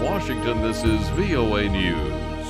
Washington, this is VOA News.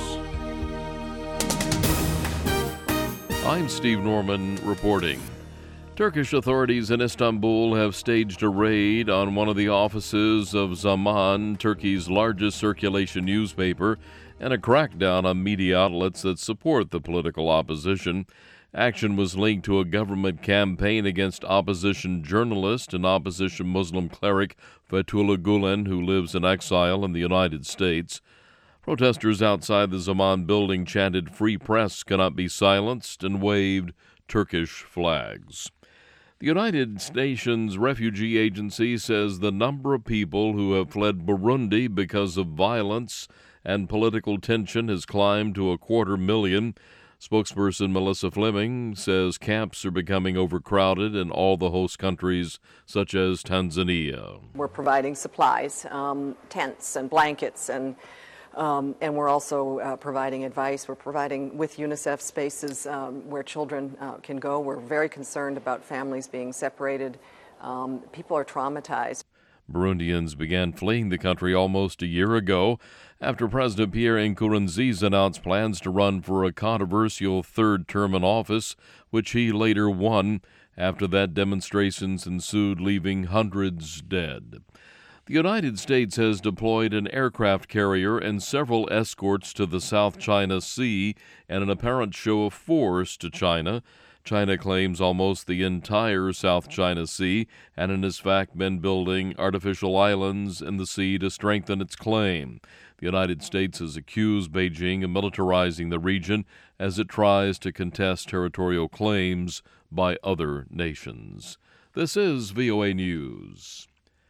I'm Steve Norman reporting. Turkish authorities in Istanbul have staged a raid on one of the offices of Zaman, Turkey's largest circulation newspaper, and a crackdown on media outlets that support the political opposition. Action was linked to a government campaign against opposition journalist and opposition Muslim cleric Fethullah Gulen, who lives in exile in the United States. Protesters outside the Zaman building chanted, "Free press cannot be silenced," and waved Turkish flags. The United Nations Refugee Agency says the number of people who have fled Burundi because of violence and political tension has climbed to 250,000. Spokesperson Melissa Fleming says camps are becoming overcrowded in all the host countries, such as Tanzania. We're providing supplies, tents and blankets, and we're also providing advice. We're providing with UNICEF spaces where children can go. We're very concerned about families being separated. People are traumatized. Burundians began fleeing the country almost a year ago after President Pierre Nkurunziza announced plans to run for a controversial third term in office, which he later won. After that, demonstrations ensued, leaving hundreds dead. The United States has deployed an aircraft carrier and several escorts to the South China Sea in an apparent show of force to China. China claims almost the entire South China Sea and in fact been building artificial islands in the sea to strengthen its claim. The United States has accused Beijing of militarizing the region as it tries to contest territorial claims by other nations. This is VOA News.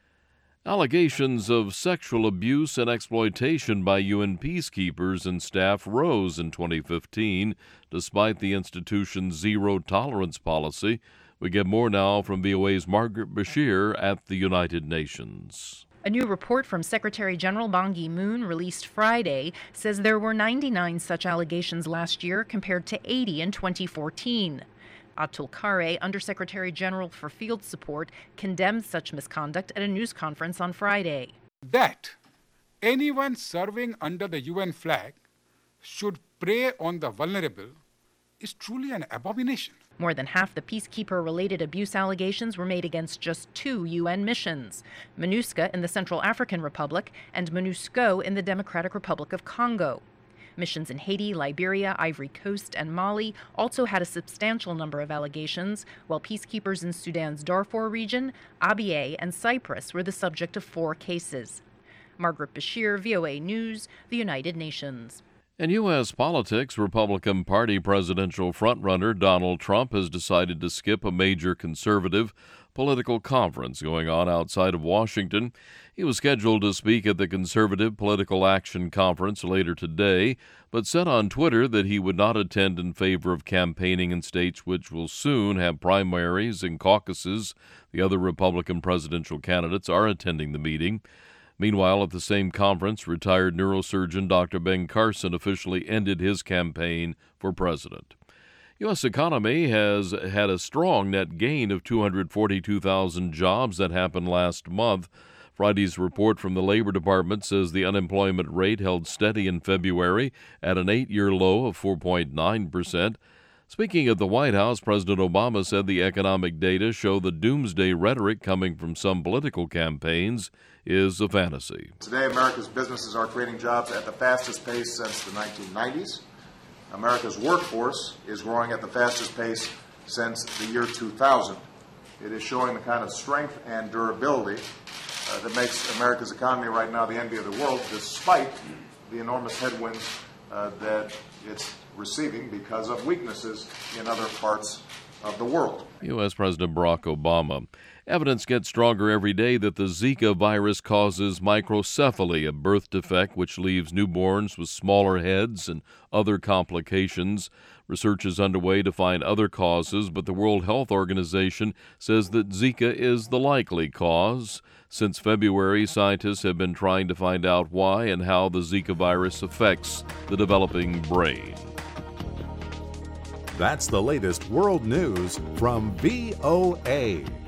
Allegations of sexual abuse and exploitation by UN peacekeepers and staff rose in 2015, despite the institution's zero-tolerance policy. We get more now from VOA's Margaret Bashir at the United Nations. A new report from Secretary General Ban Ki-moon released Friday says there were 99 such allegations last year compared to 80 in 2014. Atul Khare, Undersecretary General for Field Support, condemned such misconduct at a news conference on Friday. That anyone serving under the UN flag should prey on the vulnerable is truly an abomination. More than half the peacekeeper-related abuse allegations were made against just 2 UN missions, MINUSCA in the Central African Republic and MONUSCO in the Democratic Republic of Congo. Missions in Haiti, Liberia, Ivory Coast, and Mali also had a substantial number of allegations, while peacekeepers in Sudan's Darfur region, Abyei, and Cyprus were the subject of 4 cases. Margaret Bashir, VOA News, the United Nations. In U.S. politics, Republican Party presidential frontrunner Donald Trump has decided to skip a major conservative political conference going on outside of Washington. He was scheduled to speak at the Conservative Political Action Conference later today, but said on Twitter that he would not attend in favor of campaigning in states which will soon have primaries and caucuses. The other Republican presidential candidates are attending the meeting. Meanwhile, at the same conference, retired neurosurgeon Dr. Ben Carson officially ended his campaign for president. U.S. economy has had a strong net gain of 242,000 jobs that happened last month. Friday's report from the Labor Department says the unemployment rate held steady in February at an 8-year low of 4.9%. Speaking at the White House, President Obama said the economic data show the doomsday rhetoric coming from some political campaigns is a fantasy. Today, America's businesses are creating jobs at the fastest pace since the 1990s. America's workforce is growing at the fastest pace since the year 2000. It is showing the kind of strength and durability that makes America's economy right now the envy of the world, despite the enormous headwinds that it's receiving because of weaknesses in other parts of the world. U.S. President Barack Obama. Evidence gets stronger every day that the Zika virus causes microcephaly, a birth defect which leaves newborns with smaller heads and other complications. Research is underway to find other causes, but the World Health Organization says that Zika is the likely cause. Since February, scientists have been trying to find out why and how the Zika virus affects the developing brain. That's the latest world news from VOA.